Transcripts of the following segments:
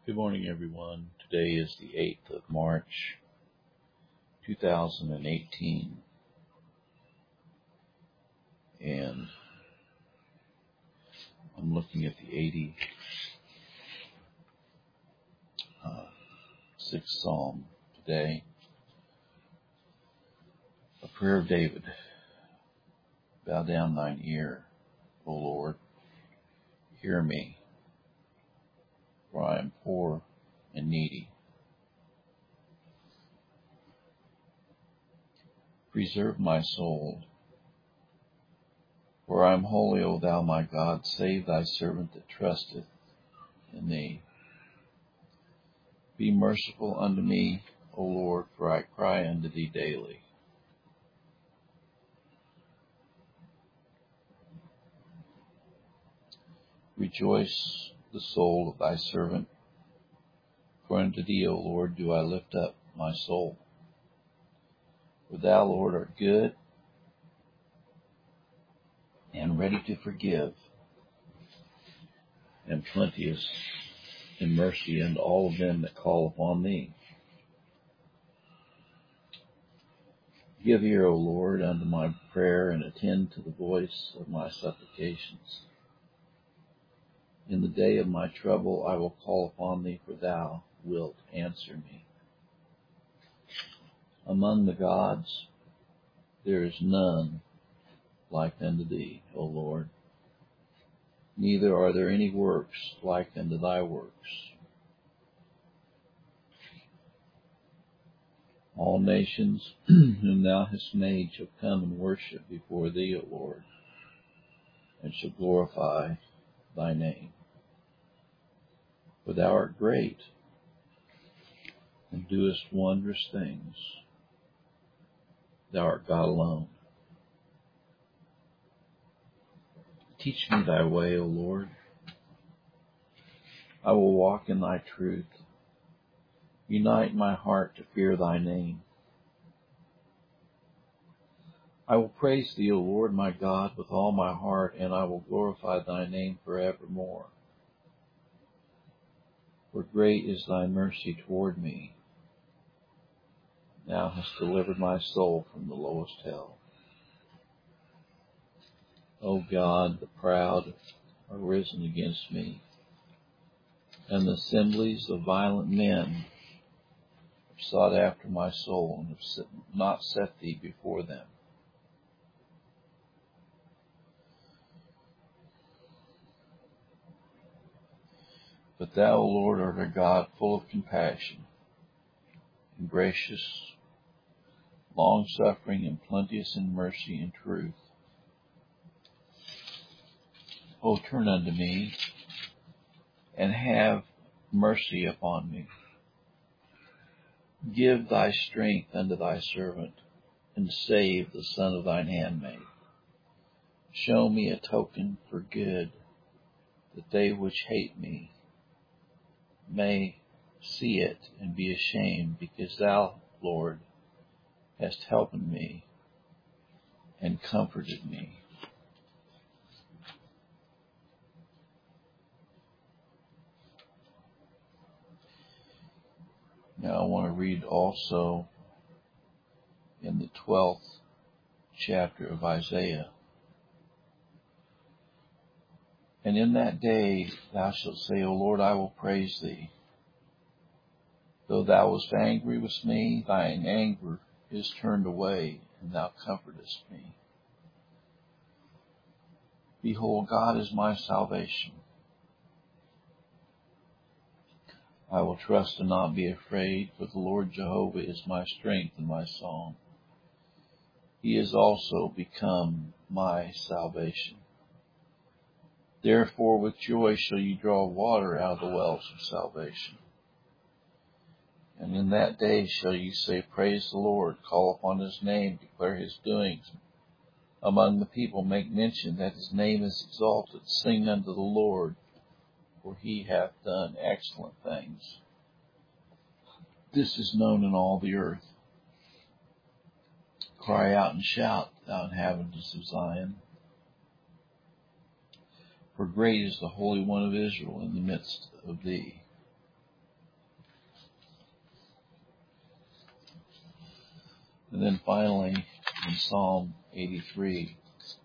Good morning, everyone. Today is the 8th of March, 2018, and I'm looking at the 86th Psalm today. A prayer of David. Bow down thine ear, O Lord, hear me, for I am poor and needy. Preserve my soul, for I am holy, O thou my God. Save thy servant that trusteth in thee. Be merciful unto me, O Lord, for I cry unto thee daily. Rejoice the soul of thy servant, for unto thee, O Lord, do I lift up my soul. For thou, Lord, art good and ready to forgive, and plenteous in mercy unto all of them that call upon thee. Give ear, O Lord, unto my prayer, and attend to the voice of my supplications. In the day of my trouble I will call upon thee, for thou wilt answer me. Among the gods there is none like unto thee, O Lord. Neither are there any works like unto thy works. All nations whom thou hast made shall come and worship before thee, O Lord, and shall glorify thy name. For thou art great, and doest wondrous things. Thou art God alone. Teach me thy way, O Lord. I will walk in thy truth. Unite my heart to fear thy name. I will praise thee, O Lord my God, with all my heart, and I will glorify thy name forevermore. For great is thy mercy toward me. Thou hast delivered my soul from the lowest hell. O God, the proud are risen against me, and the assemblies of violent men have sought after my soul, and have not set thee before them. But thou, O Lord, art a God full of compassion, and gracious, long-suffering, and plenteous in mercy and truth. O turn unto me, and have mercy upon me. Give thy strength unto thy servant, and save the son of thine handmaid. Show me a token for good, that they which hate me may see it and be ashamed, because thou, Lord, hast helped me and comforted me. Now I want to read also in the 12th chapter of Isaiah. And in that day thou shalt say, O Lord, I will praise thee. Though thou wast angry with me, thine anger is turned away, and thou comfortest me. Behold, God is my salvation. I will trust and not be afraid, for the Lord Jehovah is my strength and my song. He is also become my salvation. Therefore with joy shall you draw water out of the wells of salvation. And in that day shall you say, Praise the Lord, call upon his name, declare his doings. Among the people make mention that his name is exalted. Sing unto the Lord, for he hath done excellent things. This is known in all the earth. Cry out and shout, thou inhabitants of Zion. For great is the Holy One of Israel in the midst of thee. And then finally, in Psalm 83,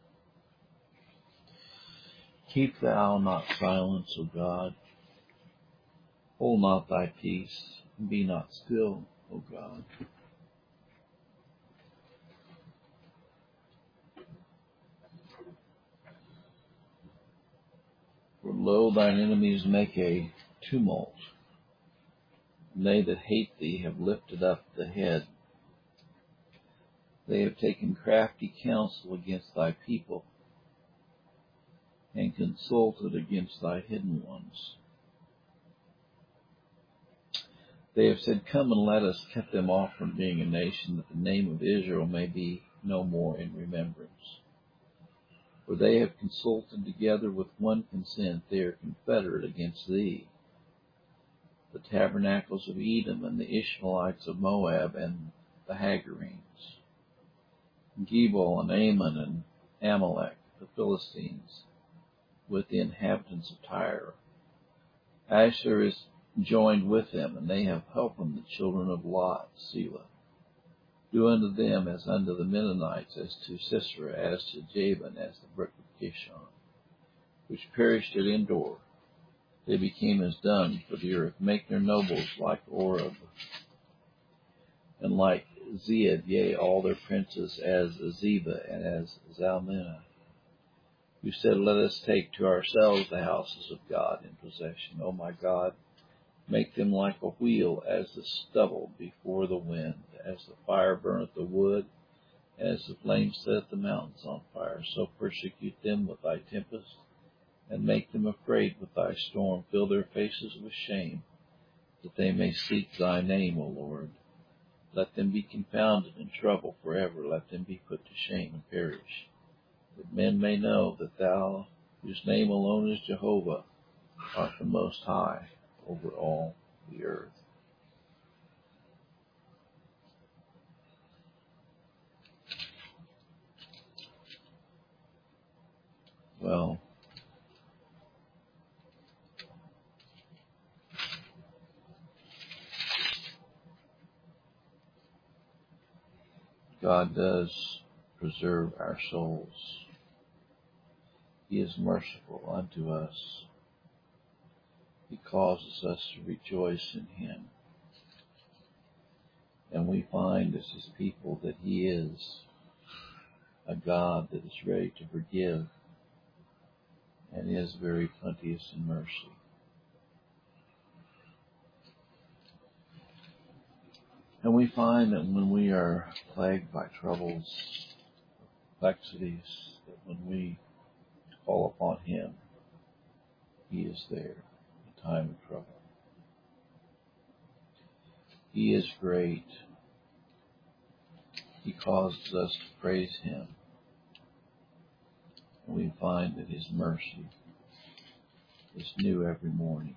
keep thou not silence, O God. Hold not thy peace, and be not still, O God. For lo, thine enemies make a tumult, and they that hate thee have lifted up the head. They have taken crafty counsel against thy people, and consulted against thy hidden ones. They have said, come and let us cut them off from being a nation, that the name of Israel may be no more in remembrance. For they have consulted together with one consent, they are confederate against thee. The tabernacles of Edom, and the Ishmaelites of Moab, and the Hagarenes, Gebal, and Ammon, and Amalek, the Philistines, with the inhabitants of Tyre. Asher is joined with them, and they have helped them, the children of Lot, Selah. Do unto them as unto the Mennonites, as to Sisera, as to Jabin, as the brook of Kishon, which perished at Endor. They became as dung for the earth. Make their nobles like Oreb, and like Zeid, yea, all their princes as Zebah, and as Zalmunna, who said, let us take to ourselves the houses of God in possession. O my God, make them like a wheel, as the stubble before the wind, as the fire burneth the wood, as the flame setteth the mountains on fire. So persecute them with thy tempest, and make them afraid with thy storm. Fill their faces with shame, that they may seek thy name, O Lord. Let them be confounded in trouble forever. Let them be put to shame and perish, that men may know that thou, whose name alone is Jehovah, art the Most High over all the earth. Well, God does preserve our souls. He is merciful unto us. He causes us to rejoice in Him. And we find as His people that He is a God that is ready to forgive and is very plenteous in mercy. And we find that when we are plagued by troubles, complexities, that when we call upon Him, He is there in time of trouble. He is great. He causes us to praise Him. And we find that His mercy is new every morning.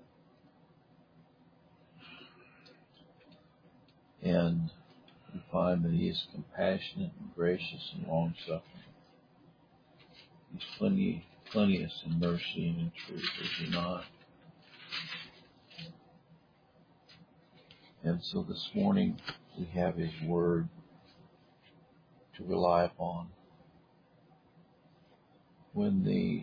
And we find that He is compassionate and gracious and long-suffering. He's plenteous in mercy and in truth, is He not? And so this morning we have His Word to rely upon. When the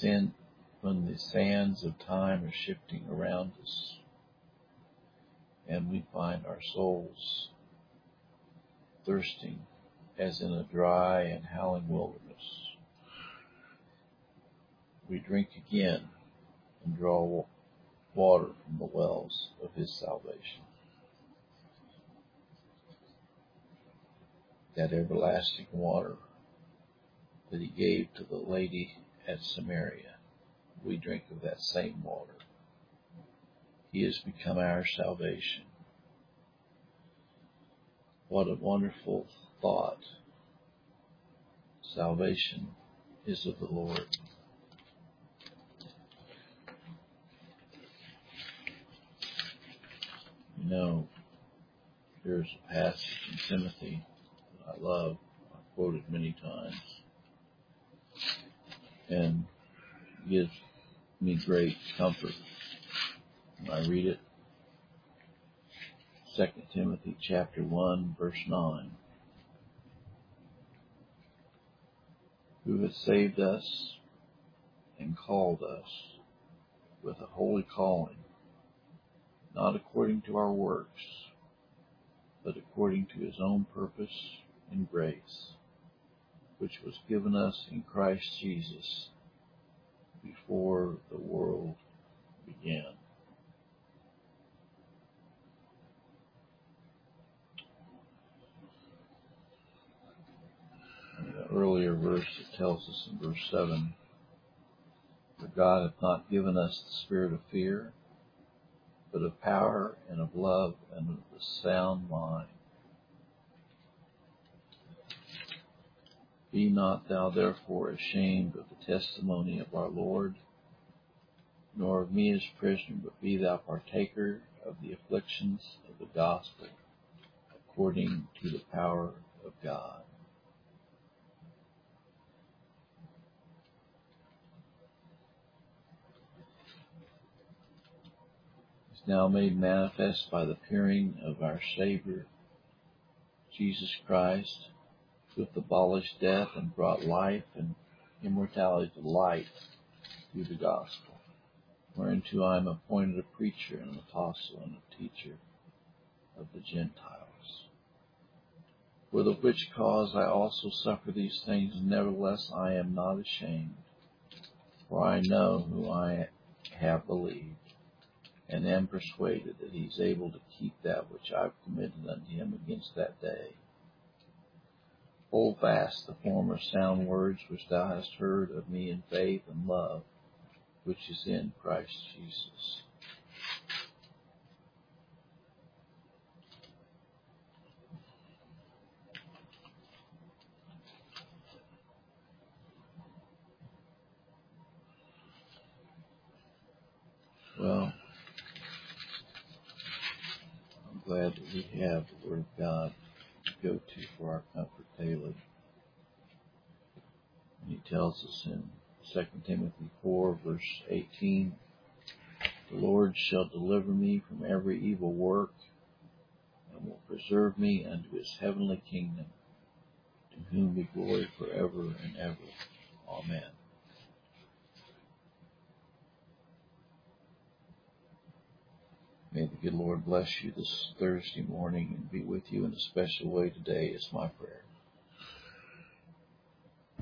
sands of time are shifting around us, and we find our souls thirsting as in a dry and howling wilderness, we drink again and draw water from the wells of His salvation. That everlasting water that He gave to the lady at Samaria, we drink of that same water. He has become our salvation. What a wonderful thought. Salvation is of the Lord. You know, there's a passage in Timothy that I love. I've quoted many times. And gives me great comfort when I read it. 2 Timothy chapter 1, verse 9. who has saved us and called us with a holy calling, not according to our works, but according to his own purpose and grace, which was given us in Christ Jesus before the world began. In the earlier verse, it tells us in verse 7, "For God hath not given us the spirit of fear, but of power and of love and of a sound mind. Be not thou therefore ashamed of the testimony of our Lord, nor of me as prisoner, but be thou partaker of the afflictions of the gospel according to the power of God." Is now made manifest by the appearing of our Savior, Jesus Christ, who hath abolished death and brought life and immortality to light through the gospel, whereunto I am appointed a preacher and an apostle and a teacher of the Gentiles. For the which cause I also suffer these things, and nevertheless I am not ashamed, for I know who I have believed, and am persuaded that he is able to keep that which I have committed unto him against that day. Hold fast the former sound words which thou hast heard of me in faith and love, which is in Christ Jesus. Well, I'm glad that we have the Word of God to go to for our comfort daily. And he tells us in 2 Timothy 4, verse 18, "The Lord shall deliver me from every evil work, and will preserve me unto his heavenly kingdom, to whom be glory forever and ever. Amen." May the good Lord bless you this Thursday morning and be with you in a special way today is my prayer.